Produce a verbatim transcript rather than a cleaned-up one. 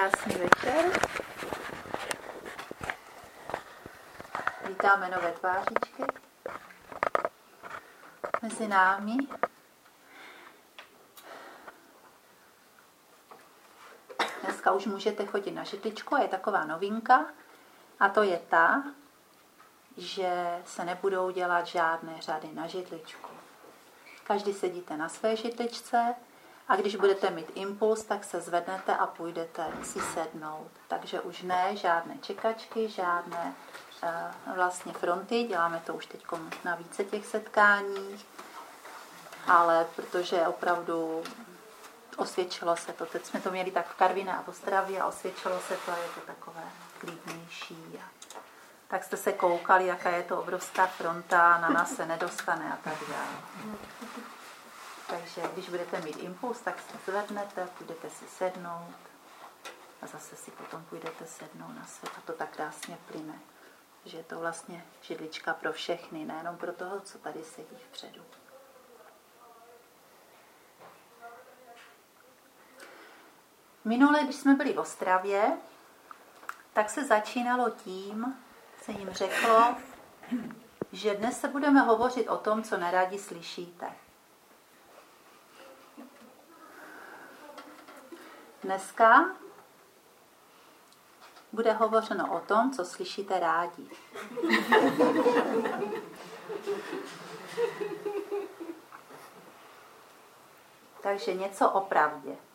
Krásný večer. Vítáme nové tvářičky mezi námi. Dneska už můžete chodit na židličku a je taková novinka. A to je ta, že se nebudou dělat žádné řady na židličku. Každý sedíte na své židličce a když budete mít impuls, tak se zvednete a půjdete si sednout. Takže už ne žádné čekačky, žádné uh, vlastně fronty. Děláme to už teď na více těch setkáních, ale protože opravdu osvědčilo se to. Teď jsme to měli tak v Karviné a v Ostravě a osvědčilo se to a je to takové klidnější. A tak jste se koukali, jaká je to obrovská fronta, na nás se nedostane a tak dále. Takže když budete mít impuls, tak se zvednete, půjdete si sednout a zase si potom půjdete sednout na sebe. A to tak krásně plyne, že je to vlastně židlička pro všechny, nejenom pro toho, co tady sedí vpředu. Minule, když jsme byli v Ostravě, tak se začínalo tím, se jim řeklo, že dnes se budeme hovořit o tom, co neradi slyšíte. Dneska bude hovořeno o tom, co slyšíte rádi. Takže něco o pravdě.